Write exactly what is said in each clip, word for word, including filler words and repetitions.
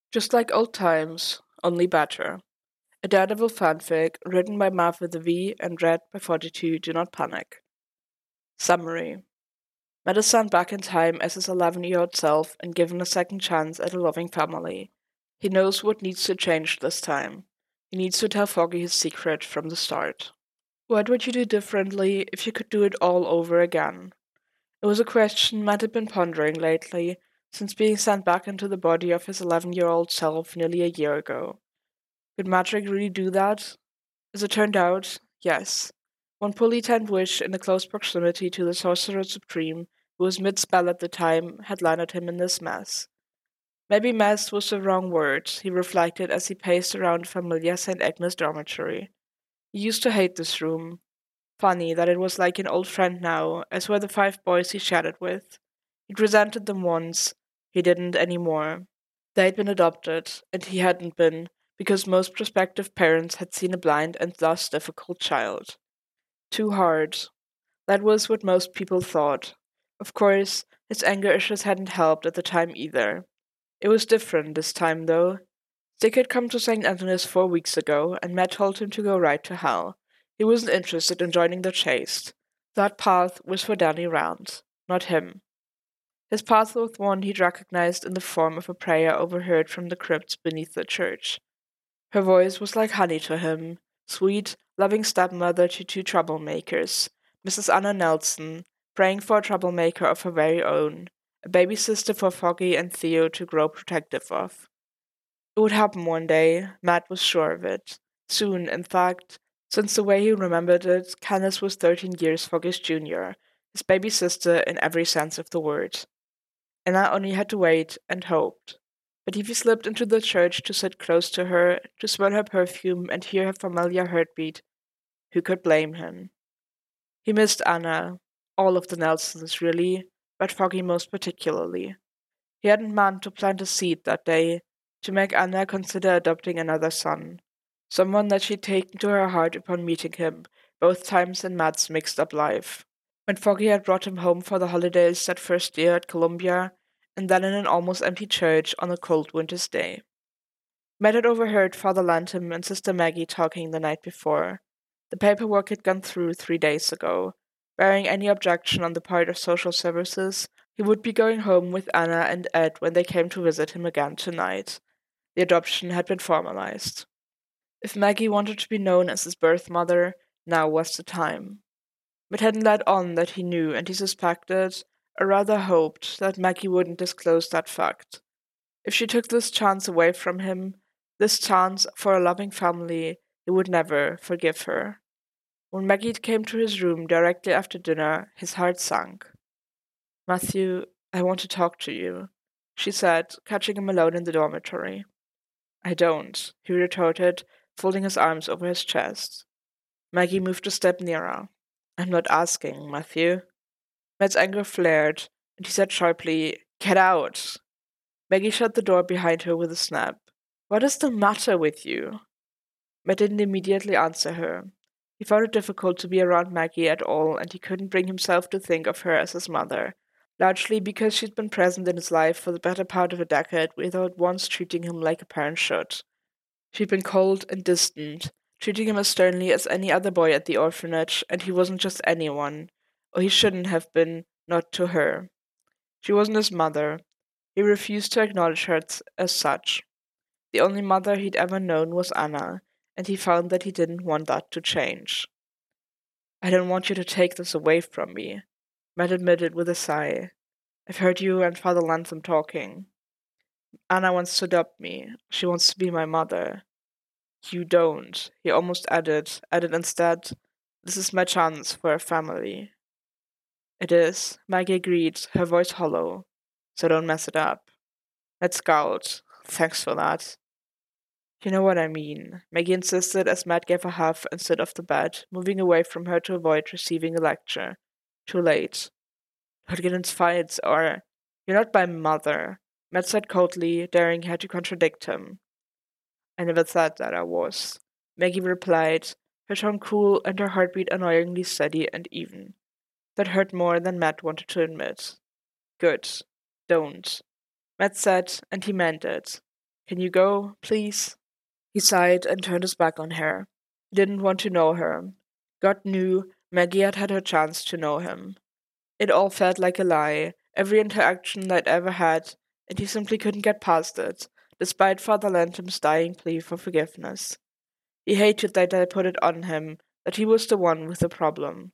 Just like old times, only better. A Daredevil fanfic written by Mav with a V and read by forty-two Do Not Panic. Summary. Matt is sent back in time as his eleven-year-old self and given a second chance at a loving family. He knows what needs to change this time. He needs to tell Foggy his secret from the start. What would you do differently if you could do it all over again? It was a question Matt had been pondering lately, since being sent back into the body of his eleven-year-old self nearly a year ago. Could magic really do that? As it turned out, yes. One poorly timed wish in the close proximity to the Sorcerer Supreme, who was mid-spell at the time, had landed him in this mess. Maybe mess was the wrong word, he reflected as he paced around familiar Saint Agnes dormitory. He used to hate this room. Funny that it was like an old friend now, as were the five boys he shared it with. He'd resented them once, he didn't anymore. They'd been adopted, and he hadn't been, because most prospective parents had seen a blind and thus difficult child. Too hard. That was what most people thought. Of course, his anger issues hadn't helped at the time either. It was different this time, though. Dick had come to Saint Anthony's four weeks ago, and Matt told him to go right to hell. He wasn't interested in joining the chase. That path was for Danny Rand, not him. His path was one he'd recognized in the form of a prayer overheard from the crypts beneath the church. Her voice was like honey to him, sweet, loving stepmother to two troublemakers, Missus Anna Nelson, praying for a troublemaker of her very own, a baby sister for Foggy and Theo to grow protective of. It would happen one day, Matt was sure of it. Soon, in fact, since the way he remembered it, Candace was thirteen years Foggy's junior, his baby sister in every sense of the word. Anna only had to wait and hoped. But if he slipped into the church to sit close to her, to smell her perfume and hear her familiar heartbeat, who could blame him? He missed Anna, all of the Nelsons really, but Foggy most particularly. He hadn't meant to plant a seed that day, to make Anna consider adopting another son, someone that she'd taken to her heart upon meeting him, both times in Matt's mixed-up life. When Foggy had brought him home for the holidays that first year at Columbia, and then in an almost empty church on a cold winter's day. Matt had overheard Father Lantham and Sister Maggie talking the night before. The paperwork had gone through three days ago. Bearing any objection on the part of social services, he would be going home with Anna and Ed when they came to visit him again tonight. The adoption had been formalized. If Maggie wanted to be known as his birth mother, now was the time. Matt hadn't let on that he knew, and he suspected, or rather hoped, that Maggie wouldn't disclose that fact. If she took this chance away from him, this chance for a loving family, he would never forgive her. When Maggie came to his room directly after dinner, his heart sank. "Matthew, I want to talk to you," she said, catching him alone in the dormitory. "I don't," he retorted, folding his arms over his chest. Maggie moved a step nearer. "I'm not asking, Matthew." Matt's anger flared, and he said sharply, "Get out!" Maggie shut the door behind her with a snap. "What is the matter with you?" Matt didn't immediately answer her. He found it difficult to be around Maggie at all, and he couldn't bring himself to think of her as his mother, largely because she'd been present in his life for the better part of a decade without once treating him like a parent should. She'd been cold and distant, treating him as sternly as any other boy at the orphanage, and he wasn't just anyone, or he shouldn't have been, not to her. She wasn't his mother. He refused to acknowledge her as such. The only mother he'd ever known was Anna, and he found that he didn't want that to change. "I don't want you to take this away from me," Matt admitted with a sigh. "I've heard you and Father Lantham talking. Anna wants to adopt me. She wants to be my mother." "You don't," he almost added, added instead, "This is my chance for a family." "It is," Maggie agreed, her voice hollow. "So don't mess it up." Matt scowled. "Thanks for that." "You know what I mean," Maggie insisted as Matt gave a huff and stood off the bed, moving away from her to avoid receiving a lecture. Too late. "Don't get into fights, or—" "You're not my mother," Matt said coldly, daring her to contradict him. "I never said that I was," Maggie replied, her tone cool and her heartbeat annoyingly steady and even. That hurt more than Matt wanted to admit. "Good. Don't," Matt said, and he meant it. Can you go, please? He sighed and turned his back on her. He didn't want to know her. God knew Maggie had had her chance to know him. It all felt like a lie, every interaction they'd ever had, and he simply couldn't get past it, despite Father Lantom's dying plea for forgiveness. He hated that they put it on him, that he was the one with the problem.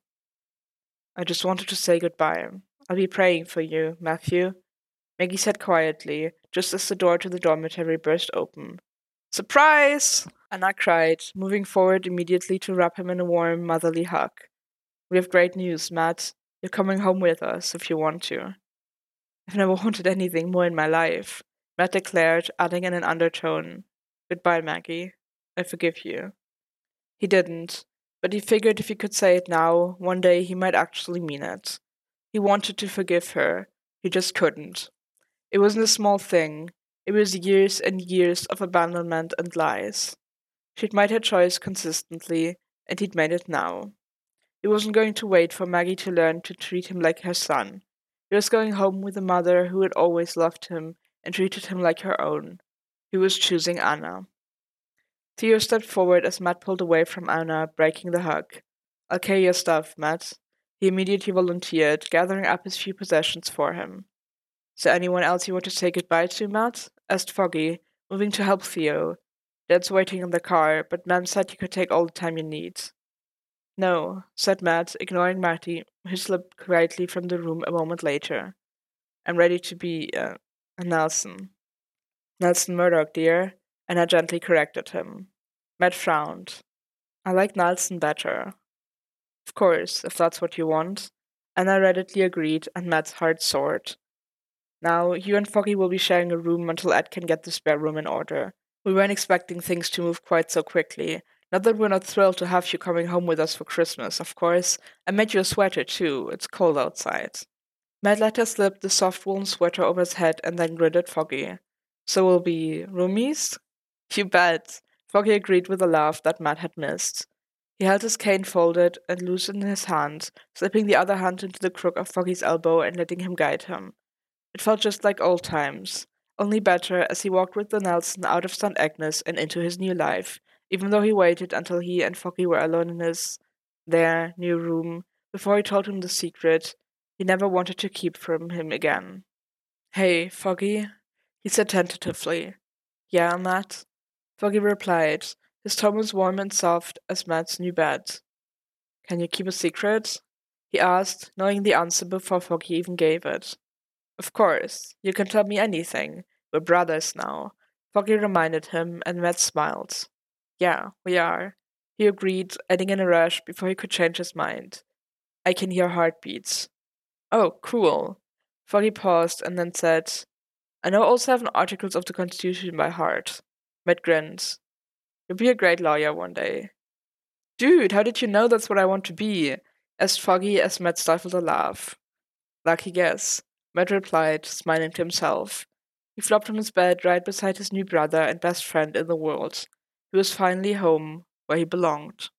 I just wanted to say goodbye. I'll be praying for you, Matthew, Maggie said quietly, just as the door to the dormitory burst open. Surprise! Anna cried, moving forward immediately to wrap him in a warm, motherly hug. We have great news, Matt. You're coming home with us, if you want to. I've never wanted anything more in my life, Matt declared, adding in an undertone. Goodbye, Maggie. I forgive you. He didn't, but he figured if he could say it now, one day he might actually mean it. He wanted to forgive her. He just couldn't. It wasn't a small thing. It was years and years of abandonment and lies. She'd made her choice consistently, and he'd made it now. He wasn't going to wait for Maggie to learn to treat him like her son. He was going home with a mother who had always loved him and treated him like her own. He was choosing Anna. Theo stepped forward as Matt pulled away from Anna, breaking the hug. I'll carry your stuff, Matt. He immediately volunteered, gathering up his few possessions for him. Is there anyone else you want to say goodbye to, Matt? Asked Foggy, moving to help Theo. Dad's waiting in the car, but Mom said you could take all the time you need. No, said Matt, ignoring Matty, who slipped quietly from the room a moment later. I'm ready to be, uh, a Nelson. Nelson Murdoch, dear, and I gently corrected him. Matt frowned. I like Nelson better. Of course, if that's what you want. Anna readily agreed, and Matt's heart soared. Now, you and Foggy will be sharing a room until Ed can get the spare room in order. We weren't expecting things to move quite so quickly. Not that we're not thrilled to have you coming home with us for Christmas, of course. I made you a sweater, too. It's cold outside. Matt let her slip the soft woolen sweater over his head and then grinned at Foggy. So we'll be roomies? You bet. Foggy agreed with a laugh that Matt had missed. He held his cane folded and loose in his hand, slipping the other hand into the crook of Foggy's elbow and letting him guide him. It felt just like old times, only better as he walked with the Nelson out of Saint Agnes and into his new life, even though he waited until he and Foggy were alone in his, their, new room, before he told him the secret he never wanted to keep from him again. Hey, Foggy, he said tentatively. Yeah, Matt? Foggy replied. His tone was warm and soft as Matt's new bed. Can you keep a secret? He asked, knowing the answer before Foggy even gave it. Of course, you can tell me anything. We're brothers now, Foggy reminded him, and Matt smiled. Yeah, we are, he agreed, adding in a rush before he could change his mind. I can hear heartbeats. Oh, cool. Foggy paused and then said, I know all seven articles of the Constitution by heart. Matt grinned. You'll be a great lawyer one day. Dude, how did you know that's what I want to be? Asked Foggy as Matt stifled a laugh. Lucky guess, Matt replied, smiling to himself. He flopped on his bed right beside his new brother and best friend in the world. He was finally home, where he belonged.